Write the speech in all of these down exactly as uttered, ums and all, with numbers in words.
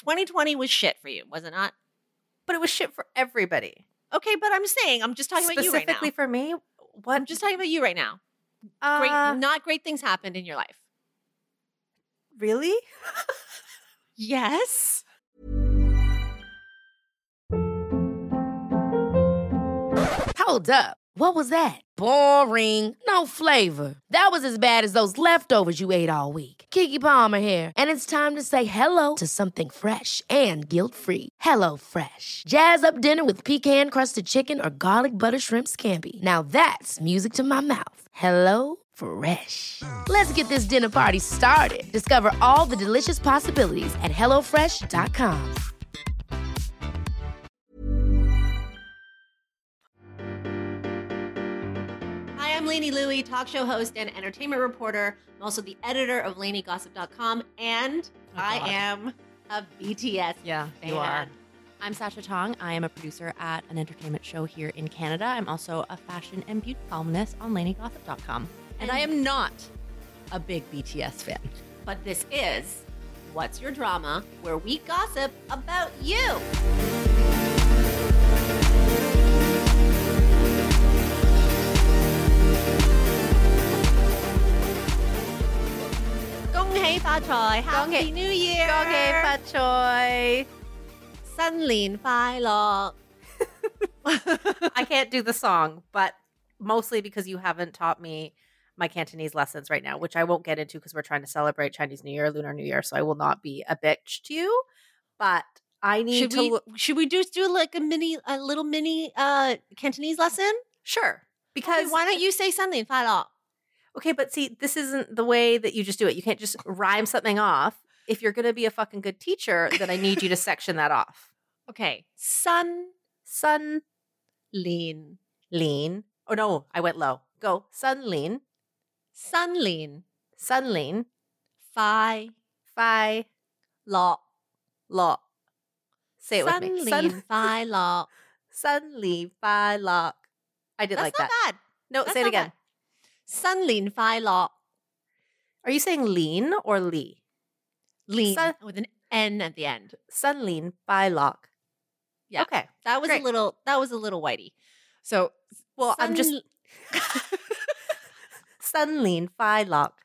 twenty twenty was shit for you, was it not? But it was shit for everybody. Okay, but I'm saying, I'm just talking about you right now. Specifically for me? What? I'm just talking about you right now. Uh, Great, not great things happened in your life. Really? Yes. Hold up. What was that? Boring. No flavor. That was as bad as those leftovers you ate all week. Keke Palmer here, and it's time to say hello to something fresh and guilt-free. Hello Fresh. Jazz up dinner with pecan-crusted chicken or garlic butter shrimp scampi. Now that's music to my mouth. Hello Fresh. Let's get this dinner party started. Discover all the delicious possibilities at hello fresh dot com. Hi, I'm Lainey Louie, talk show host and entertainment reporter. I'm also the editor of Lainey Gossip dot com, and Oh, I God. am a B T S Yeah, fan. you are. I'm Sasha Tong. I am a producer at an entertainment show here in Canada. I'm also a fashion and beauty columnist on Lainey Gossip dot com. And I am not a big B T S fan. But this is What's Your Drama, where we gossip about you. Gong hei fa choi, Happy New Year! Gong hei fa choi. 新年快樂 I can't do the song, but mostly because you haven't taught me my Cantonese lessons right now, which I won't get into because we're trying to celebrate Chinese New Year, Lunar New Year, so I will not be a bitch to you. But I need Should to we, lo- should we just do like a mini, a little mini uh, Cantonese lesson? Sure. Because Okay, why don't you say 新年快樂? Okay, but see, this isn't the way that you just do it. You can't just rhyme something off. If you're going to be a fucking good teacher, then I need you to section that off. Okay, 新 Sun 年 lean. Oh no, I went low. Go. Sun lean. 新年 Sun lean. 快 Fi 樂 lo. Say it with 新 me. 年 Sun, 快樂 sun li fi lock. I did That's like not that. bad. No, That's say it not again. bad. 新年快樂 Are you saying lean or li? lean Sun- with an N at the end. Sun lean fi lock. Yeah. Okay. That was Great. a little, that was a little whitey. So, Well, I'm just sun- sun lean fi lock.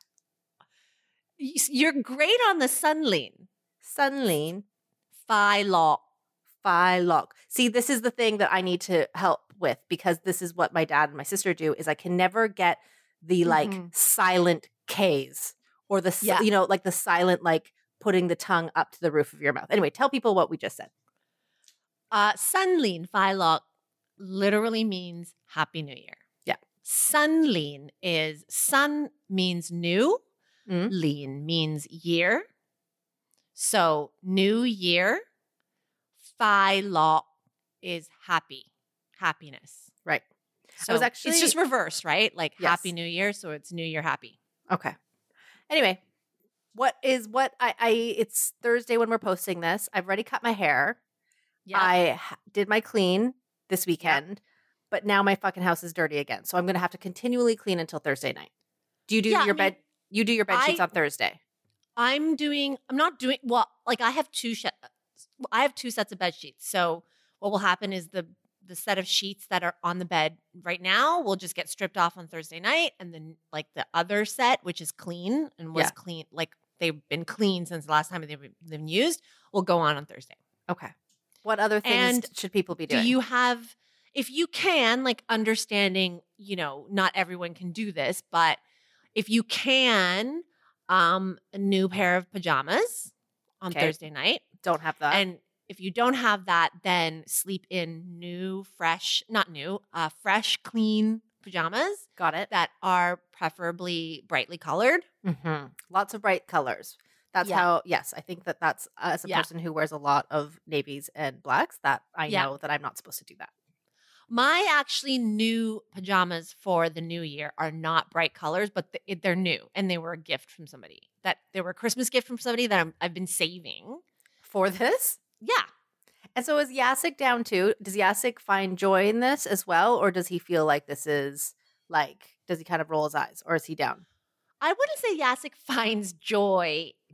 You're great on the 新年 Sun lean 快樂 fi lock. See, this is the thing that I need to help with because this is what my dad and my sister do is I can never get the like Mhm. silent K's or the, si- Yeah. you know, like the silent, like putting the tongue up to the roof of your mouth. Anyway, tell people what we just said. Uh, 新年快樂 literally means Happy New Year. Yeah. 新年 is, sun means new, Mm. lean means year. So, new year, 快樂 is happy, happiness. Right. So I was it's actually- just reversed, right? Like Yes. Happy New Year, so it's New Year happy. Okay. Anyway, what is what I, I it's Thursday when we're posting this. I've already cut my hair. Yeah. I ha- did my clean this weekend, but now my fucking house is dirty again. So I'm going to have to continually clean until Thursday night. Do you do Yeah, I your mean, bed you do your bed sheets I- on Thursday? I'm doing, I'm not doing, well, like I have two, sh- I have two sets of bed sheets. So what will happen is the, the set of sheets that are on the bed right now will just get stripped off on Thursday night. And then like the other set, which is clean and was Yeah. clean, like they've been clean since the last time they've been, they've been used, will go on on Thursday. Okay. What other things And should people be Do doing? you have, if you can, like understanding, you know, not everyone can do this, but if you can, um, a new pair of pajamas on Okay. Thursday night. Don't have that. And if you don't have that, then sleep in new, fresh, not new, uh, fresh, clean pajamas Got it. that are preferably brightly colored. Mm-hmm. Lots of bright colors. That's Yeah. how, yes, I think that that's, uh, as a Yeah. person who wears a lot of navies and blacks, that I Yeah. know that I'm not supposed to do that. My actually new pajamas for the new year are not bright colors, but th- they're new and they were a gift from somebody. That they were a Christmas gift from somebody that I'm, I've been saving. For this? Yeah. And so is Yasik down too? Does Yasik find joy in this as well? Or does he feel like this is like, does he kind of roll his eyes or is he down? I wouldn't say Yasik finds joy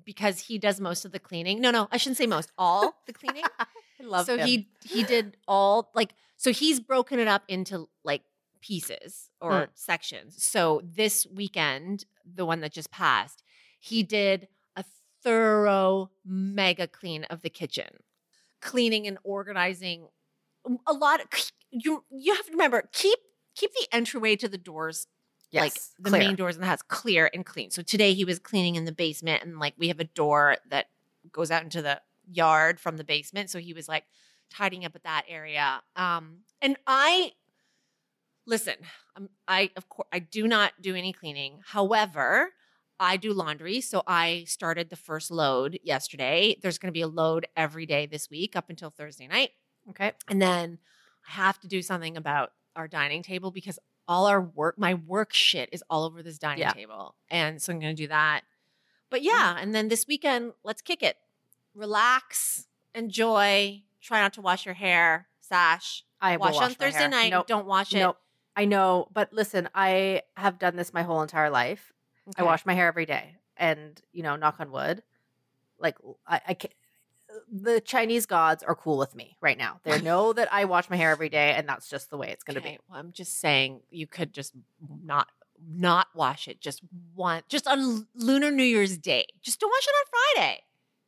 because he does most of the cleaning. No, no, I shouldn't say most, all the cleaning. I love so him. he he did all like so he's broken it up into like pieces or Mm. sections. So this weekend, the one that just passed, he did a thorough mega clean of the kitchen, cleaning and organizing a lot. Of, you you have to remember keep keep the entryway to the doors, yes, like the clear. main doors in the house, clear and clean. So today he was cleaning in the basement, and like we have a door that goes out into the yard from the basement. So he was like tidying up at that area. Um, and I listen. Um, I of course I do not do any cleaning. However, I do laundry. So I started the first load yesterday. There's going to be a load every day this week up until Thursday night. Okay. And then I have to do something about our dining table because all our work, my work shit is all over this dining Yeah. table. And so I'm going to do that. But yeah, and then this weekend, let's kick it. Relax, enjoy, try not to wash your hair, Sash. I will Wash wash on my Thursday hair. night. Nope. Don't wash it. Nope. I know, but listen, I have done this my whole entire life. I Okay. wash my hair every day, and you know, knock on wood, like I, I can't, the Chinese gods are cool with me right now. They know that I wash my hair every day, and that's just the way it's going to Okay, be. well, I'm just saying you could just not not wash it just one just on Lunar New Year's Day. Just don't wash it on Friday.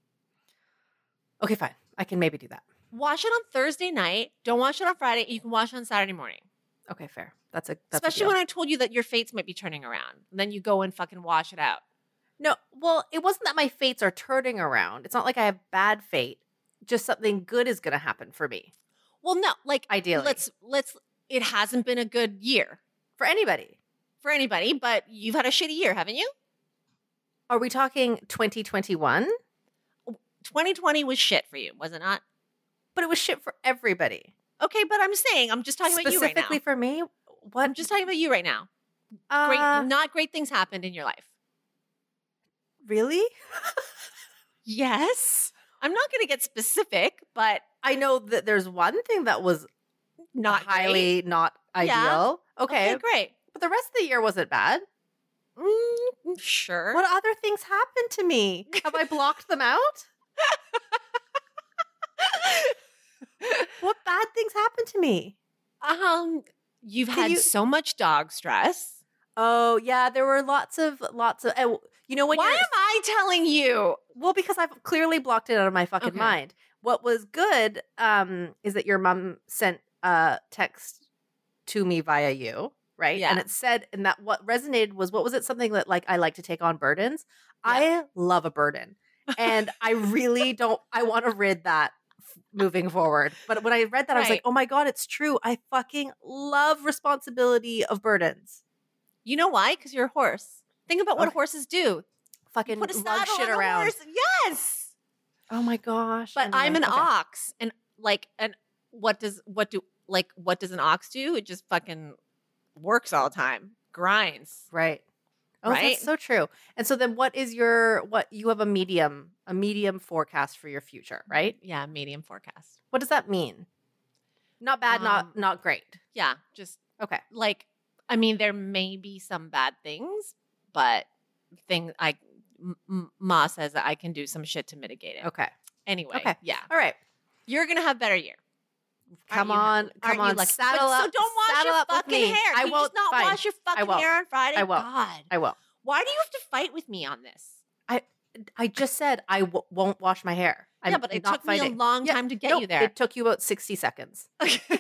Okay, fine. I can maybe do that. Wash it on Thursday night. Don't wash it on Friday. You can wash it on Saturday morning. Okay, fair. That's a that's Especially a when deal. I told you that your fates might be turning around. And then you go and fucking wash it out. No, well, it wasn't that my fates are turning around. It's not like I have bad fate. Just something good is going to happen for me. Well, no, like Ideally. let's let's it hasn't been a good year For anybody. for anybody, but you've had a shitty year, haven't you? Are we talking twenty twenty-one? twenty twenty was shit for you, was it not? But it was shit for everybody. Okay, but I'm saying I'm just talking about you right now. Specifically for me? What? I'm just talking about you right now. Great, Uh, not great things happened in your life. really? Yes. I'm not going to get specific, but I know that there's one thing that was not highly not Yeah. ideal. great. Okay. Okay, great. But the rest of the year wasn't bad. Mm, sure. What other things happened to me? Have I blocked them out? What bad things happened to me? um, you've Can had you- so much dog stress. Oh, yeah, there were lots of lots of uh, you know when Why you're am I telling you? well because I've clearly blocked it out of my fucking Okay. mind. What was good um is that your mom sent a text to me via you, right? Yeah. And it said and that what resonated was what was it something that like I like to take on burdens. I love a burden. And I really don't I want to rid that f- moving forward. But when I read that I was Right. like, "Oh my god, it's true. I fucking love responsibility of burdens." You know why? Because you're a horse. Think about what Okay. horses do. Fucking Put a lug saddle shit on a around. horse. Yes. Oh my gosh. But I'm Anyway, an okay. ox, and like, and what does what do like what does an ox do? It just fucking works all the time, grinds. Right. Oh, Right? that's so true. And so then what is your what you have a medium, a medium forecast for your future, right? Yeah, medium forecast. What does that mean? Not bad, Um, not not great. Yeah, just Okay. like I mean, there may be some bad things, but thing I M- M- Ma says that I can do some shit to mitigate it. Okay. Anyway, Okay. yeah, All right. you're gonna have better year. Come Aren't you- on. aren't Come you on. lucky? Saddle But- up. So don't wash saddle your up with fucking me. hair. I Can you won't just not fine. wash your fucking won't. hair on Friday? I won't. God, I will. why do you have to fight with me on this? I just said I w- won't wash my hair. I'm yeah, but it not took me fighting. a long Yeah, time to get No, you there. It took you about sixty seconds.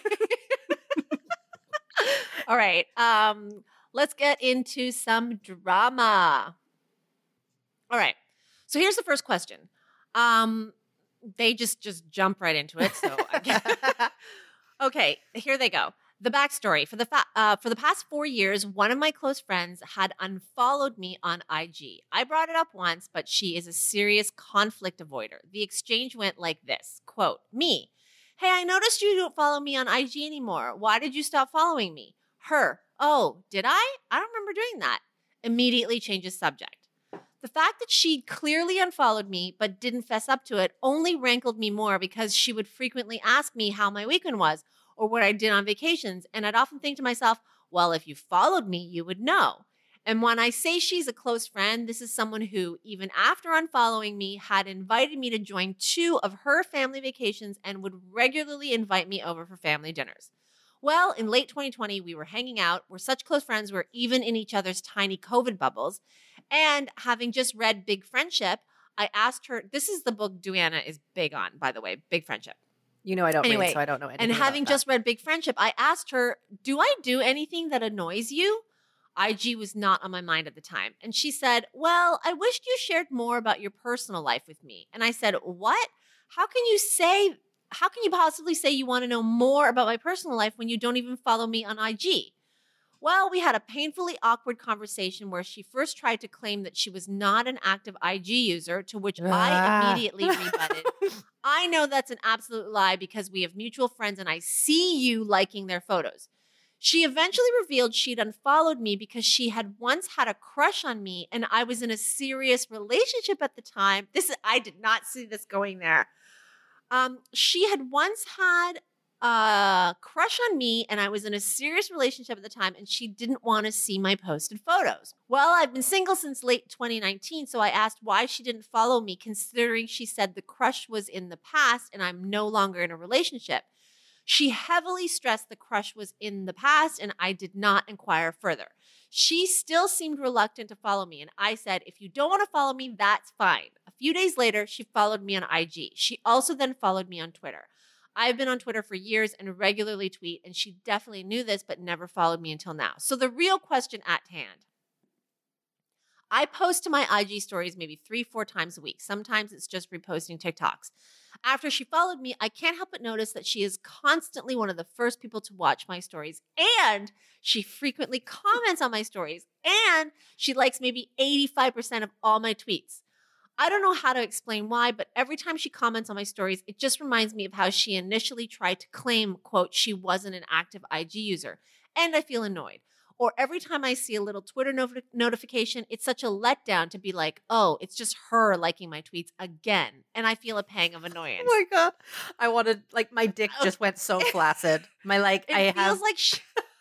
All right. Um, let's get into some drama. All right. So here's the first question. Um, they just just jump right into it. So I guess. Okay, here they go. The backstory for the fa- uh, for the past four years, one of my close friends had unfollowed me on I G. I brought it up once, but she is a serious conflict avoider. The exchange went like this: "Quote me, hey, I noticed you don't follow me on I G anymore. Why did you stop following me?" Her, oh, did I? I don't remember doing that. Immediately changes subject. The fact that she'd clearly unfollowed me but didn't fess up to it only rankled me more because she would frequently ask me how my weekend was or what I did on vacations. And I'd often think to myself, well, if you followed me, you would know. And when I say she's a close friend, this is someone who, even after unfollowing me, had invited me to join two of her family vacations and would regularly invite me over for family dinners. Well, in late twenty twenty, we were hanging out. We're such close friends. We're even in each other's tiny COVID bubbles. And having just read Big Friendship, I asked her, this is the book Duana is big on, by the way, Big Friendship. You know I don't Anyway, read, so I don't know anything And having about just read Big Friendship, I asked her, do I do anything that annoys you? I G was not on my mind at the time. And she said, well, I wished you shared more about your personal life with me. And I said, what? How can you say, how can you possibly say you want to know more about my personal life when you don't even follow me on I G? Well, we had a painfully awkward conversation where she first tried to claim that she was not an active I G user, to which I Ah. immediately rebutted. I know that's an absolute lie because we have mutual friends and I see you liking their photos. She eventually revealed she'd unfollowed me because she had once had a crush on me and I was in a serious relationship at the time. This is, I did not see this going there. Um, she had once had a crush on me and I was in a serious relationship at the time and she didn't want to see my posted photos. Well, I've been single since late twenty nineteen, so I asked why she didn't follow me considering she said the crush was in the past and I'm no longer in a relationship. She heavily stressed the crush was in the past and I did not inquire further. She still seemed reluctant to follow me and I said, if you don't want to follow me, that's fine. A few days later, she followed me on I G. She also then followed me on Twitter. I've been on Twitter for years and regularly tweet, and she definitely knew this but never followed me until now. So the real question at hand. I post to my I G stories maybe three, four times a week. Sometimes it's just reposting TikToks. After she followed me, I can't help but notice that she is constantly one of the first people to watch my stories, and she frequently comments on my stories, and she likes maybe eighty-five percent of all my tweets. I don't know how to explain why, but every time she comments on my stories, it just reminds me of how she initially tried to claim, quote, she wasn't an active I G user, and I feel annoyed. Or every time I see a little Twitter not- notification, it's such a letdown to be like, oh, it's just her liking my tweets again. And I feel a pang of annoyance. Oh my God. I wanted, like, my dick just went so flaccid. My, like, It I feels have. like she,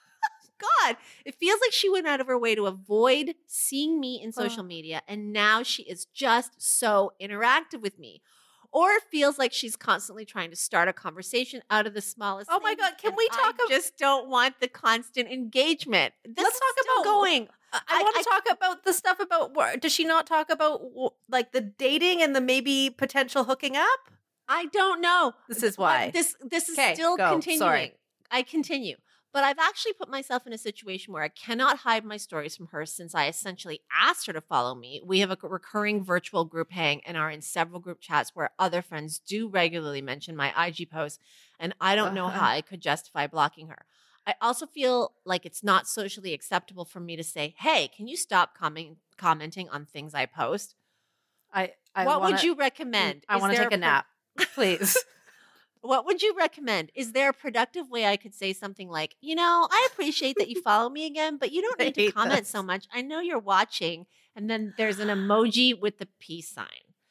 God, it feels like she went out of her way to avoid seeing me in social media. And now she is just so interactive with me. Or it feels like she's constantly trying to start a conversation out of the smallest Oh my things, God, can and we talk I ab- just don't want the constant engagement. This Let's is talk still about- going. I, I- want I- to talk about the stuff about where does she not talk about w- like the dating and the maybe potential hooking up? I don't know. This is But why. This this is 'Kay, still go. continuing. Sorry. I continue. But I've actually put myself in a situation where I cannot hide my stories from her since I essentially asked her to follow me. We have a recurring virtual group hang and are in several group chats where other friends do regularly mention my I G posts, and I don't know Uh-huh. how I could justify blocking her. I also feel like it's not socially acceptable for me to say, hey, can you stop comment- commenting on things I post? I, I what wanna, would you recommend? I Is want to there take a pro- nap, please. What would you recommend? Is there a productive way I could say something like, you know, I appreciate that you follow me again, but you don't I need to hate comment this. so much. I know you're watching. And then there's an emoji with the peace sign.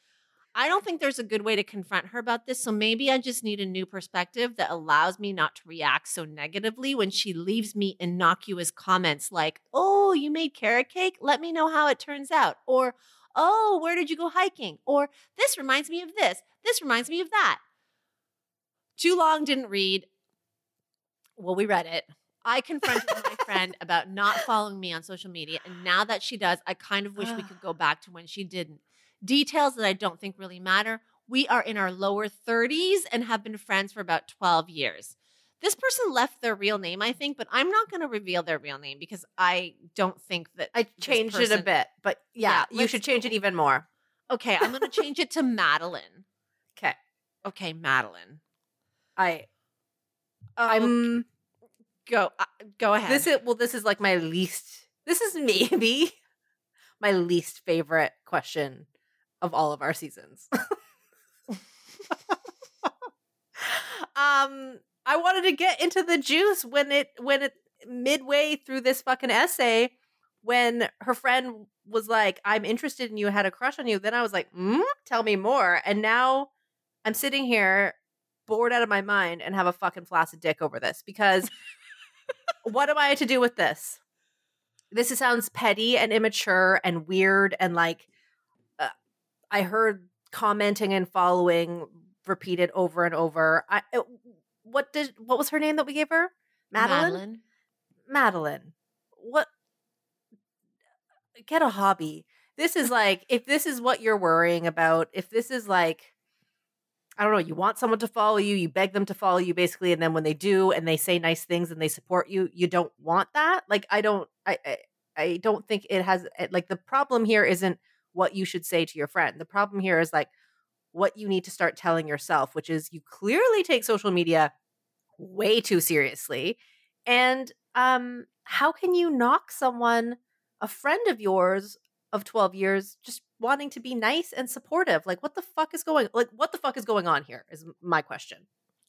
I don't think there's a good way to confront her about this. So maybe I just need a new perspective that allows me not to react so negatively when she leaves me innocuous comments like, oh, you made carrot cake? Let me know how it turns out. Or, oh, where did you go hiking? Or this reminds me of this. This reminds me of that. Too long, didn't read. Well, we read it. I confronted my friend about not following me on social media, and now that she does, I kind of wish we could go back to when she didn't. Details that I don't think really matter. We are in our lower thirties and have been friends for about twelve years. This person left their real name, I think, but I'm not going to reveal their real name because I don't think that I this changed it a person- bit, but yeah, Yeah, you let's- should change it even more. Okay, I'm going to change it to Madeline. Okay. Okay, Madeline. I Oh, I'm go uh, go ahead. this is well this is like my least this is maybe my least favorite question of all of our seasons. um I wanted to get into the juice when it when it midway through this fucking essay when her friend was like, I'm interested in you, had a crush on you. Then I was like, mm, tell me more. And now I'm sitting here bored out of my mind and have a fucking flaccid dick over this because what am I to do with this? This is, sounds petty and immature and weird. And like, uh, I heard commenting and following repeated over and over. I, it, what did, what was her name that we gave her? Madeline? Madeline. Madeline. What? Get a hobby. This is like, if this is what you're worrying about, if this is like, I don't know, you want someone to follow you, you beg them to follow you basically, and then when they do and they say nice things and they support you, you don't want that. Like, I don't, I, I, I don't think it has, like, the problem here isn't what you should say to your friend. The problem here is like what you need to start telling yourself, which is you clearly take social media way too seriously. And um, how can you knock someone, a friend of yours of twelve years, just wanting to be nice and supportive? Like, what the fuck is going, like, what the fuck is going on here is my question.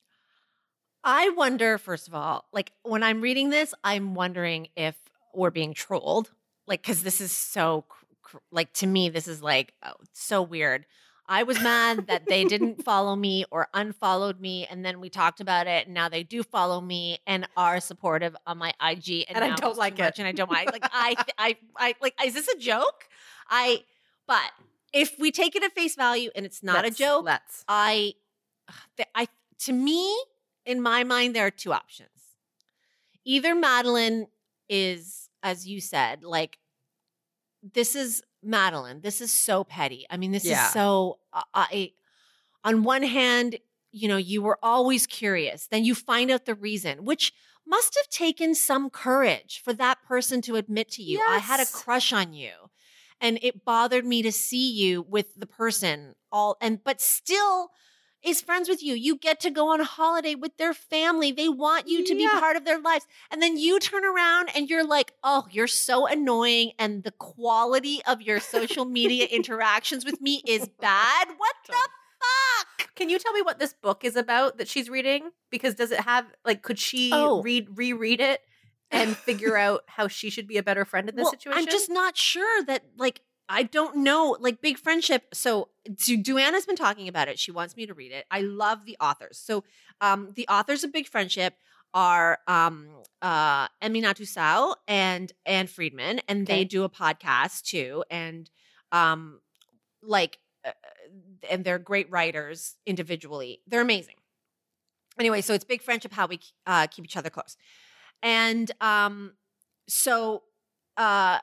I wonder, first of all, like when I'm reading this, I'm wondering if we're being trolled. Like, cause this is so, cr- like, to me, this is like oh, so weird. I was mad that they didn't follow me or unfollowed me. And then we talked about it. And now they do follow me and are supportive on my I G. And, And I now don't it's like too much it. And I don't like, like, I, I, I, like, is this a joke? I, but if we take it at face value and it's not Let's- a joke, Let's. I, I, to me, in my mind, there are two options. Either Madeline is, as you said, like, this is Madeline. This is so petty. I mean, this Yeah. is so, uh, I, on one hand, you know, you were always curious. Then you find out the reason, which must have taken some courage for that person to admit to you, I had a Yes. crush on you. And it bothered me to see you with the person all, and, but still is friends with you. You get to go on a holiday with their family. They want you to be Yeah. part of their lives. And then you turn around and you're like, oh, you're so annoying. And the quality of your social media interactions with me is bad. What the fuck? Can you tell me what this book is about that she's reading? Because does it have, like, could she Oh. read reread it and figure out how she should be a better friend in this Well, situation? I'm just not sure that, like, I don't know, like, Big Friendship. So, Du- Duana's been talking about it. She wants me to read it. I love the authors. So, um, the authors of Big Friendship are um, uh, Eminatu Sao and Anne Friedman, and they Okay. do a podcast too. And, um, like, uh, and they're great writers individually. They're amazing. Anyway, so it's Big Friendship, how we uh, keep each other close. And um, so uh,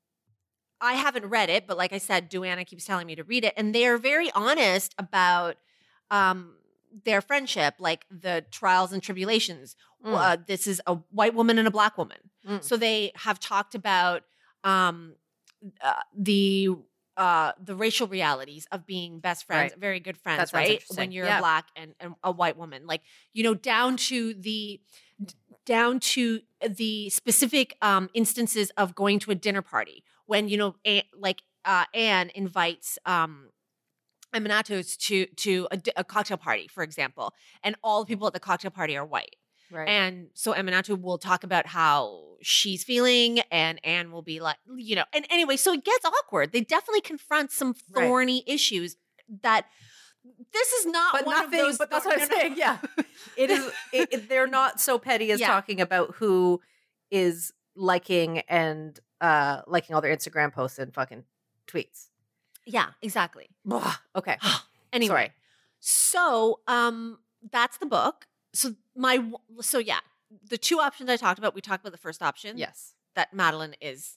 I haven't read it, but like I said, Duana keeps telling me to read it. And they are very honest about um, their friendship, like the trials and tribulations. Mm. Uh, this is a white woman and a black woman. Mm. So they have talked about um, uh, the uh, the racial realities of being best friends, Right. very good friends, That sounds right? interesting. When you're Yeah. a black and, and a white woman, like, you know, down to the down to the specific um, instances of going to a dinner party when, you know, a, like uh, Anne invites um, Aminatos to to a, di- a cocktail party, for example, and all the people at the cocktail party are white. Right. And so Aminatou will talk about how she's feeling, and Anne will be like, you know, and anyway, so it gets awkward. They definitely confront some Right. thorny issues that this is not but one nothing. of those. But that's thorn- what I'm no, no. saying. Yeah, it is. It, it- they're not so petty as Yeah. talking about who is liking and uh liking all their Instagram posts and fucking tweets. Yeah, exactly. Blah. Okay. Anyway, Sorry. so um, that's the book. So my w- so yeah, the two options I talked about. We talked about the first option. Yes. that Madeline is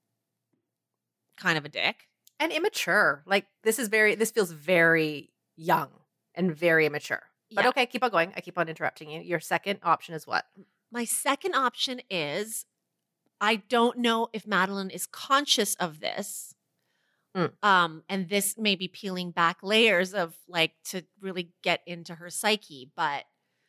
kind of a dick. And immature. Like, this is very. This feels very young and very immature. But Yeah. okay, keep on going. I keep on interrupting you. Your second option is what? My second option is I don't know if Madeline is conscious of this. Mm. Um, and this may be peeling back layers of like to really get into her psyche, but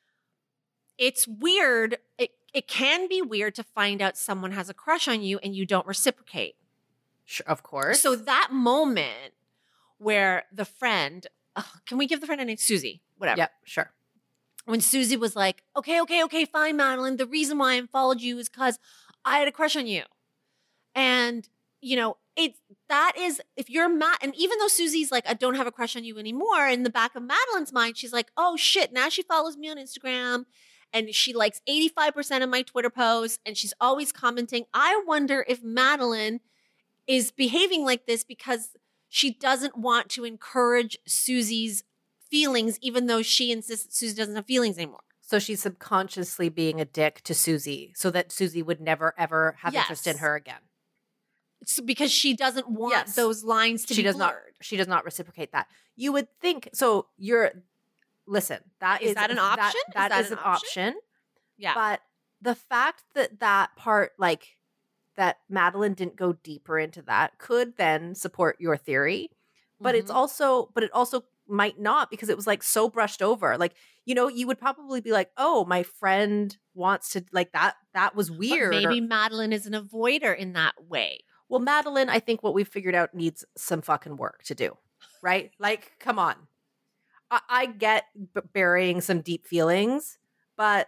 it's weird. It it can be weird to find out someone has a crush on you and you don't reciprocate. Sure, of course. So that moment where the friend, ugh, can we give the friend a name? Susie, whatever. Yep. Sure. When Susie was like, okay, okay, okay, fine, Madeline. The reason why I unfollowed you is because I had a crush on you. And, you know, it's that is, if you're Matt, and even though Susie's like, I don't have a crush on you anymore, in the back of Madeline's mind, she's like, oh shit, now she follows me on Instagram and she likes eighty-five percent of my Twitter posts, and she's always commenting. I wonder if Madeline is behaving like this because she doesn't want to encourage Susie's feelings, even though she insists that Susie doesn't have feelings anymore. So she's subconsciously being a dick to Susie so that Susie would never, ever have Yes. interest in her again. It's because she doesn't want Yes. those lines to she be does blurred. not she does not reciprocate that. You would think so. You're listen. That Is is that an option? That, Is that that is an an option? option. Yeah. But the fact that that part, like that Madeline didn't go deeper into that, could then support your theory. But it's Mhm. also, but it also might not, because it was like so brushed over. Like, you know, you would probably be like, oh, my friend wants to, like that. That was But weird. maybe or- Madeline is an avoider in that way. Well, Madeline, I think what we've figured out needs some fucking work to do, right? Like, come on. I, I get b- burying some deep feelings, but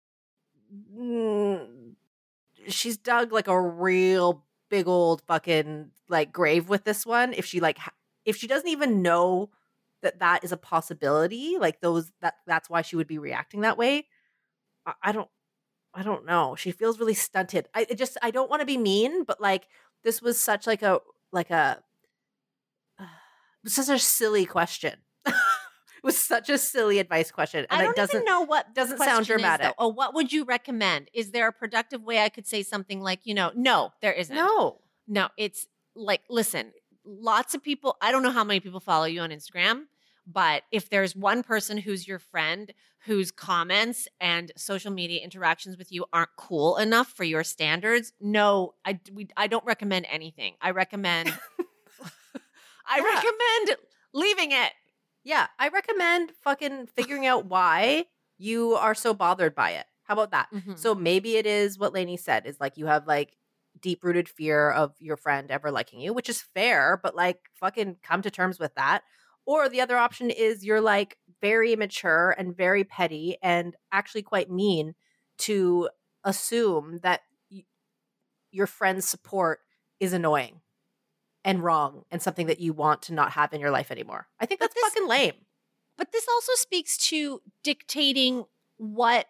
mm, she's dug like a real big old fucking like grave with this one. If she like, ha- if she doesn't even know that that is a possibility, like those that that's why she would be reacting that way. I, I don't, I don't know. She feels really stunted. I it just, I don't want to be mean, but like. This was such like a like a uh, such a silly question. It was such a silly advice question, and I don't it doesn't even know what the doesn't sound question is, dramatic. though. Oh, what would you recommend? Is there a productive way I could say something like, you know, no, there isn't. No, No, it's like, listen, lots of people, I don't know how many people follow you on Instagram, but if there's one person who's your friend whose comments and social media interactions with you aren't cool enough for your standards, no, I, we, I don't recommend anything. I recommend, I Yeah. recommend leaving it. yeah, I recommend fucking figuring out why you are so bothered by it. How about that? Mhm. So maybe it is what Lainey said, is like you have like deep rooted fear of your friend ever liking you, which is fair, but like fucking come to terms with that. Or the other option is you're like very immature and very petty and actually quite mean to assume that y- your friend's support is annoying and wrong and something that you want to not have in your life anymore. I think But that's this- fucking lame. But this also speaks to dictating what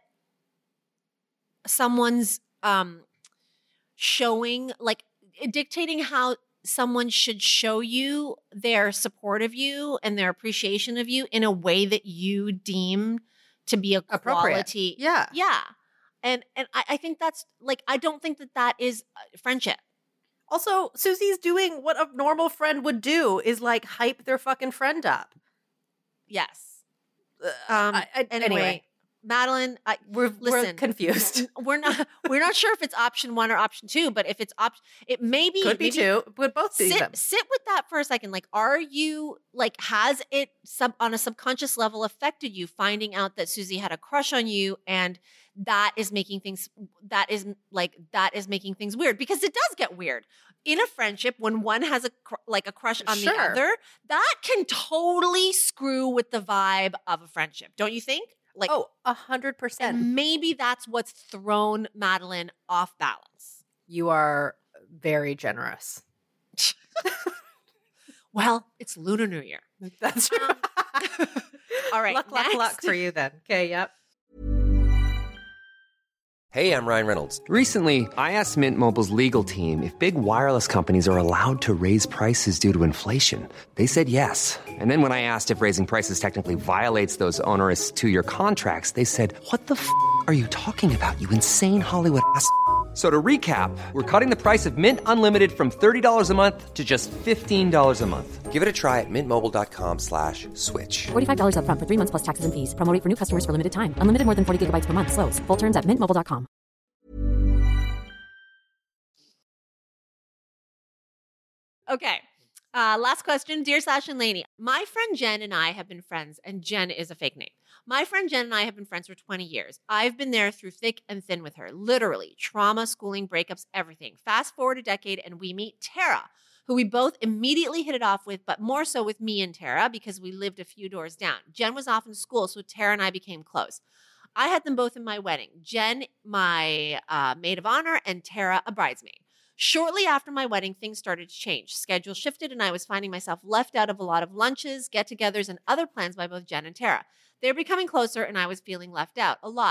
someone's um showing, like dictating how someone should show you their support of you and their appreciation of you in a way that you deem to be a Appropriate. quality. Yeah. Yeah. And and I, I think that's like, I don't think that that is uh, friendship. Also, Susie's doing what a normal friend would do, is like hype their fucking friend up. Yes. Ugh, Um, I- I- anyway, anyway, Madeline, I, we're, we're listen, confused. we're not we're not sure if it's option one or option two, but if it's option, it may be Could be maybe two. Would both be them. sit sit with that for a second. Like, are you like, has it sub on a subconscious level affected you finding out that Susie had a crush on you, and that is making things that is like that is making things weird, because it does get weird in a friendship when one has a cr- like a crush on the Sure. other. That can totally screw with the vibe of a friendship, don't you think? Like, Oh, a hundred percent. and maybe that's what's thrown Madeline off balance. You are very generous. Well, it's Lunar New Year. That's true. Um, All right, luck, luck, next. luck for you then. Okay, yep. Hey, I'm Ryan Reynolds. Recently, I asked Mint Mobile's legal team if big wireless companies are allowed to raise prices due to inflation. They said yes. And then when I asked if raising prices technically violates those onerous two-year contracts, they said, "What the f*** are you talking about, you insane Hollywood ass?" So to recap, we're cutting the price of Mint Unlimited from thirty dollars a month to just fifteen dollars a month. Give it a try at mintmobile.com slash switch. forty-five dollars up front for three months plus taxes and fees. Promo rate for new customers for limited time. Unlimited more than forty gigabytes per month. Slows full terms at mint mobile dot com. Okay. Uh, last question. Dear Sash and Lainey, my friend Jen and I have been friends, and Jen is a fake name. My friend Jen and I have been friends for twenty years. I've been there through thick and thin with her. Literally. Trauma, schooling, breakups, everything. Fast forward a decade, and we meet Tara, who we both immediately hit it off with, but more so with me and Tara because we lived a few doors down. Jen was off in school, so Tara and I became close. I had them both in my wedding. Jen, my uh, maid of honor, and Tara, a bridesmaid. Shortly after my wedding, things started to change. Schedule shifted, and I was finding myself left out of a lot of lunches, get-togethers, and other plans by both Jen and Tara. They were becoming closer, and I was feeling left out a lot.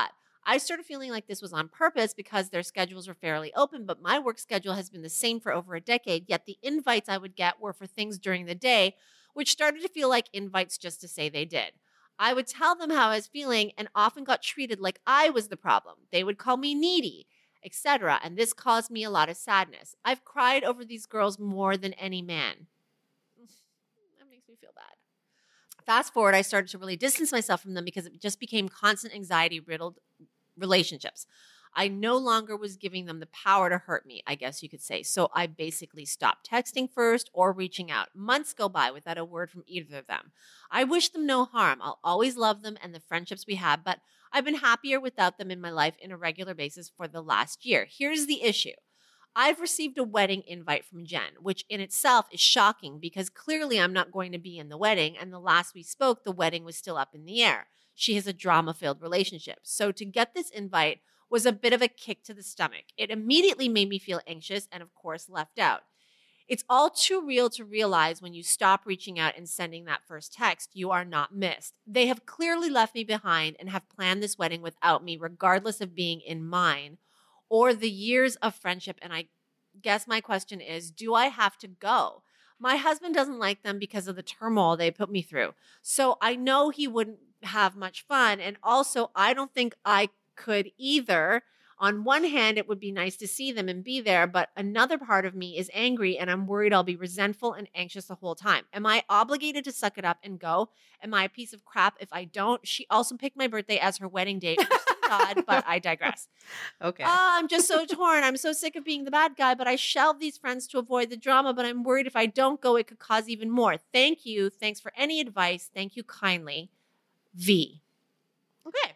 I started feeling like this was on purpose because their schedules were fairly open, but my work schedule has been the same for over a decade, yet the invites I would get were for things during the day, which started to feel like invites just to say they did. I would tell them how I was feeling and often got treated like I was the problem. They would call me needy, et cetera, and this caused me a lot of sadness. I've cried over these girls more than any man. That makes me feel bad. Fast forward, I started to really distance myself from them because it just became constant anxiety-riddled relationships. I no longer was giving them the power to hurt me, I guess you could say. So I basically stopped texting first or reaching out. Months go by without a word from either of them. I wish them no harm. I'll always love them and the friendships we have, but I've been happier without them in my life in a regular basis for the last year. Here's the issue. I've received a wedding invite from Jen, which in itself is shocking because clearly I'm not going to be in the wedding, and the last we spoke, the wedding was still up in the air. She has a drama-filled relationship. So to get this invite was a bit of a kick to the stomach. It immediately made me feel anxious and, of course, left out. It's all too real to realize when you stop reaching out and sending that first text, you are not missed. They have clearly left me behind and have planned this wedding without me, regardless of being in mine or the years of friendship. And I guess my question is, do I have to go? My husband doesn't like them because of the turmoil they put me through. So I know he wouldn't have much fun. And also, I don't think I could either. On one hand, it would be nice to see them and be there, but another part of me is angry and I'm worried I'll be resentful and anxious the whole time. Am I obligated to suck it up and go? Am I a piece of crap if I don't? She also picked my birthday as her wedding date. God, but I digress. Okay. Uh, I'm just so torn. I'm so sick of being the bad guy, but I shelved these friends to avoid the drama, but I'm worried if I don't go, it could cause even more. Thank you. Thanks for any advice. Thank you kindly. V. Okay.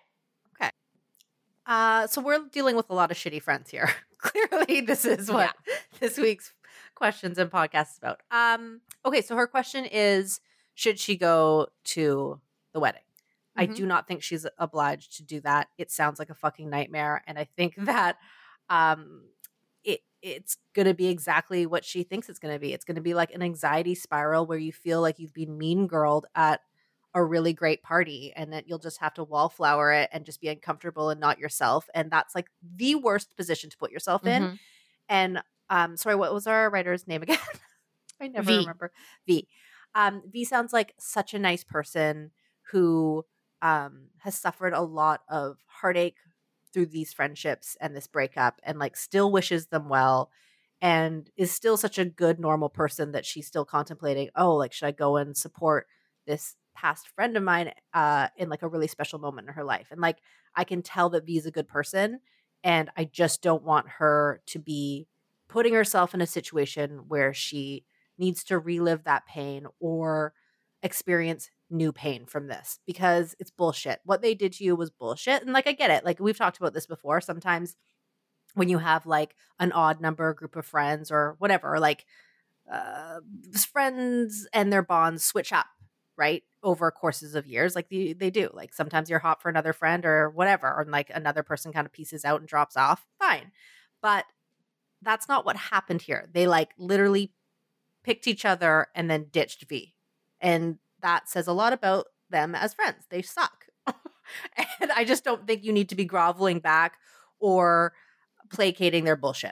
Uh, so we're dealing with a lot of shitty friends here. Clearly, this is what yeah. this week's questions and podcast is about. Um, okay, so her question is, should she go to the wedding? Mm-hmm. I do not think she's obliged to do that. It sounds like a fucking nightmare. And I think that um, it it's going to be exactly what she thinks it's going to be. It's going to be like an anxiety spiral where you feel like you've been mean girled at a really great party and that you'll just have to wallflower it and just be uncomfortable and not yourself. And that's like the worst position to put yourself in. Mm-hmm. And um, sorry, what was our writer's name again? I never v. remember. V. Um, V sounds like such a nice person who um, has suffered a lot of heartache through these friendships and this breakup and like still wishes them well and is still such a good, normal person that she's still contemplating, oh, like, should I go and support this past friend of mine uh, in like a really special moment in her life? And like, I can tell that V is a good person and I just don't want her to be putting herself in a situation where she needs to relive that pain or experience new pain from this because it's bullshit. What they did to you was bullshit. And like, I get it. Like we've talked about this before. Sometimes when you have like an odd number group of friends or whatever, or like uh, friends and their bonds switch up, right? Over courses of years, like they, they do. Like sometimes you're hot for another friend or whatever, or like another person kind of pieces out and drops off. Fine. But that's not what happened here. They like literally picked each other and then ditched V. And that says a lot about them as friends. They suck. And I just don't think you need to be groveling back or placating their bullshit.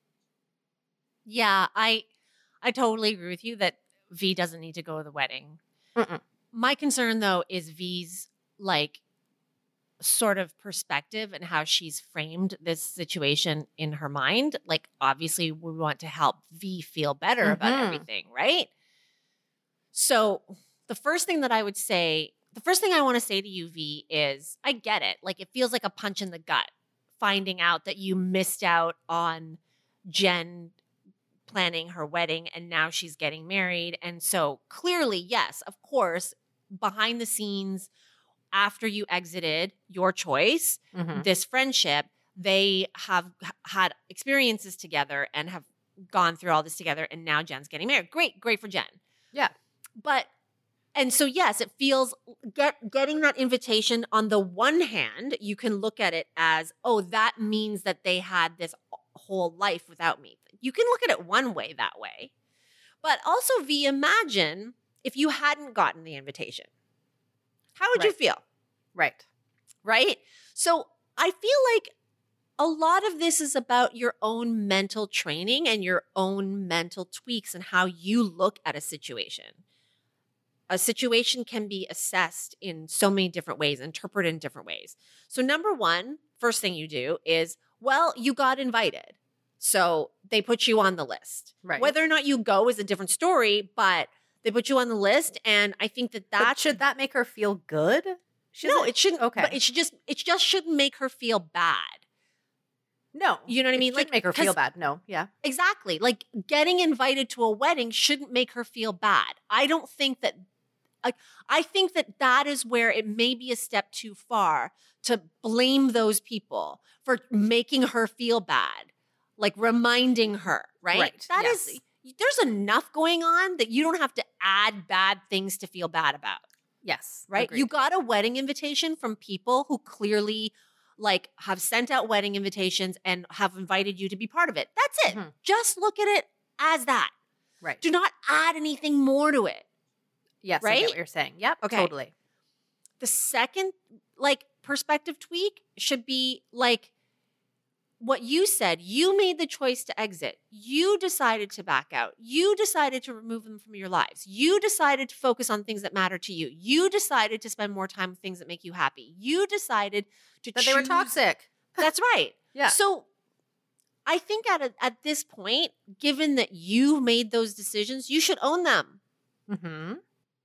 Yeah, I I totally agree with you that V doesn't need to go to the wedding. Mm-mm. My concern, though, is V's, like, sort of perspective and how she's framed this situation in her mind. Like, obviously, we want to help V feel better mm-hmm. about everything, right? So the first thing that I would say, the first thing I want to say to you, V, is I get it. Like, it feels like a punch in the gut finding out that you missed out on Jen planning her wedding and now she's getting married. And so clearly, yes, of course, behind the scenes, after you exited your choice, mm-hmm. this friendship, they have had experiences together and have gone through all this together. And now Jen's getting married. Great, great for Jen. Yeah. But, and so yes, it feels, get, getting that invitation on the one hand, you can look at it as, oh, that means that they had this whole life without me. You can look at it one way that way. But also, V, imagine if you hadn't gotten the invitation. How would right. you feel? Right. Right? So I feel like a lot of this is about your own mental training and your own mental tweaks and how you look at a situation. A situation can be assessed in so many different ways, interpreted in different ways. So number one, first thing you do is, well, you got invited. So they put you on the list. Right. Whether or not you go is a different story, but they put you on the list. And I think that that But should that make her feel good? Should no, it shouldn't. Okay. But it should just, it just shouldn't make her feel bad. No. You know what I mean? It shouldn't make her feel 'cause- bad. No. Yeah. Exactly. Like getting invited to a wedding shouldn't make her feel bad. I don't think that, like, I think that that is where it may be a step too far to blame those people for making her feel bad, like reminding her, right? Right. That Yes. is, there's enough going on that you don't have to add bad things to feel bad about, Yes. right? Agreed. You got a wedding invitation from people who clearly like have sent out wedding invitations and have invited you to be part of it. That's it. Mhm. Just look at it as that. Right. Do not add anything more to it. Yes. I right? get what you're saying. Yep. Okay. Totally. The second like perspective tweak should be like what you said. You made the choice to exit. You decided to back out. You decided to remove them from your lives. You decided to focus on things that matter to you. You decided to spend more time with things that make you happy. You decided to That they were choose- toxic. That's right. Yeah. So I think at a, at this point, given that you made those decisions, you should own them. Mm-hmm.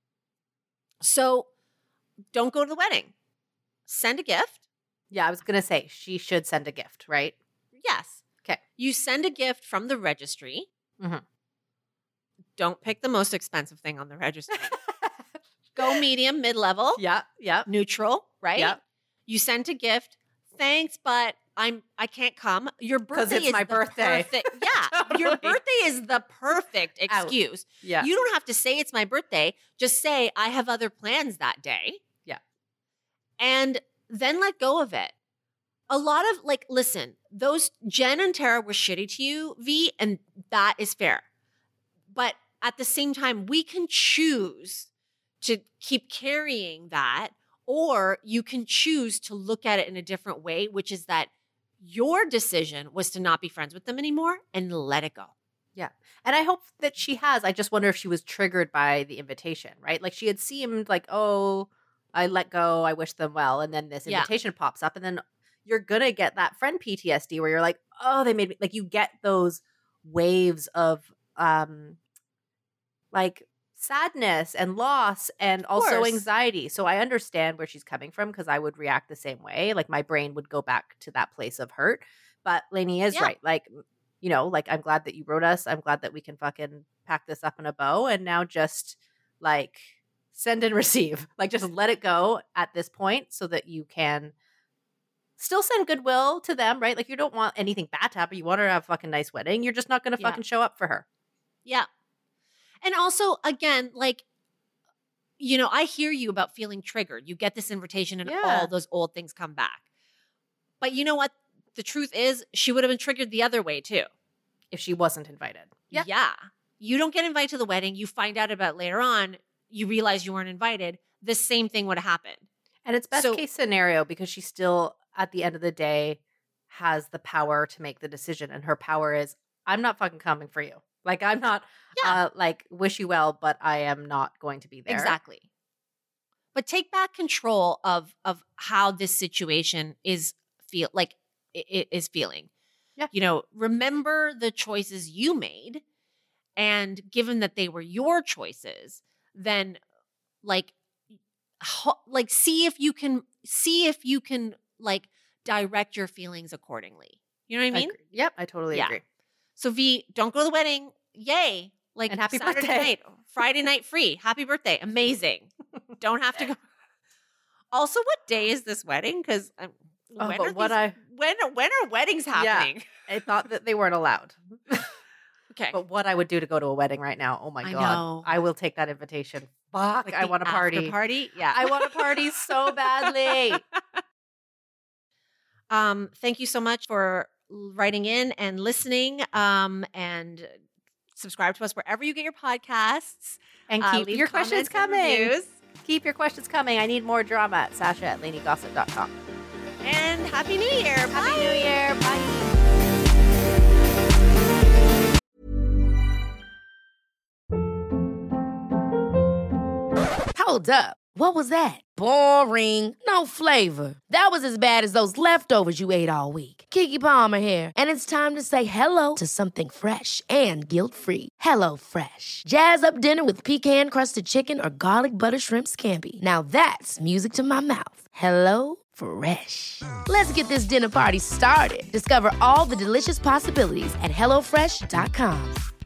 So don't go to the wedding. Send a gift. Yeah. I was gonna say she should send a gift, right? Yes. 'Kay. You send a gift from the registry. Mhm. Don't pick the most expensive thing on the registry. Go medium, mid-level, Yeah. Yeah. neutral, right? Yeah. You sent a gift. Thanks, but I'm I can't come. Your 'Cause birthday it's is my the birthday. perfect- yeah. Your Totally. birthday is the perfect Out. excuse. Yeah. You don't have to say it's my birthday. Just say I have other plans that day. Yeah. And then let go of it. A lot of like, listen, those Jen and Tara were shitty to you, V, and that is fair. But at the same time, we can choose to keep carrying that, or you can choose to look at it in a different way, which is that your decision was to not be friends with them anymore and let it go. Yeah. And I hope that she has. I just wonder if she was triggered by the invitation, right? Like she had seemed like, oh, I let go. I wish them well. And then this Yeah. invitation pops up. And then you're going to get that friend P T S D where you're like, oh, they made me, like you get those waves of um, like sadness and loss and also course. anxiety. So I understand where she's coming from because I would react the same way. Like my brain would go back to that place of hurt. But Lainey is Yeah. right. Like, you know, like I'm glad that you wrote us. I'm glad that we can fucking pack this up in a bow and now just like send and receive. Like just let it go at this point so that you can still send goodwill to them, right? Like you don't want anything bad to happen. You want her to have a fucking nice wedding. You're just not going to Yeah. fucking show up for her. Yeah. And also, again, like, you know, I hear you about feeling triggered. You get this invitation and Yeah. all those old things come back. But you know what? The truth is, she would have been triggered the other way too. If she wasn't invited. Yeah. Yeah. You don't get invited to the wedding. You find out about it later on. You realize you weren't invited. The same thing would have happened. And it's best So- case scenario because she still, at the end of the day, has the power to make the decision. And her power is, I'm not fucking coming for you. Like, I'm not, Yeah. uh, like, wish you well, but I am not going to be there. Exactly. But take back control of of how this situation is feel like it, it is feeling. Yeah. You know, remember the choices you made, and given that they were your choices, then like ho- like see if you can see if you can like direct your feelings accordingly. You know what I mean? Agree. Yep, I totally Yeah. agree. So V, don't go to the wedding. Yay. Like And happy Saturday birthday. night, Friday night free. Happy birthday. Amazing. Don't have to go. Also, what day is this wedding? Because Oh, when, but are what these- I- when when are weddings happening? I thought that they weren't allowed. Okay. But what I would do to go to a wedding right now, oh my I God. know. I will take that invitation. Fuck, Like I the want a after party. Party? Yeah. I want a party so badly. Um, thank you so much for writing in and listening. Um, and subscribe to us wherever you get your podcasts. And Uh, keep leave your questions comments and coming. reviews. Keep your questions coming. I need more drama at Sasha at Laney Gossip dot com. And Happy New Year. Happy New Year. Bye. Hold up. What was that? Boring. No flavor. That was as bad as those leftovers you ate all week. Keke Palmer here, and it's time to say hello to something fresh and guilt-free. Hello Fresh. Jazz up dinner with pecan-crusted chicken or garlic butter shrimp scampi. Now that's music to my mouth. Hello Fresh. Let's get this dinner party started. Discover all the delicious possibilities at hello fresh dot com.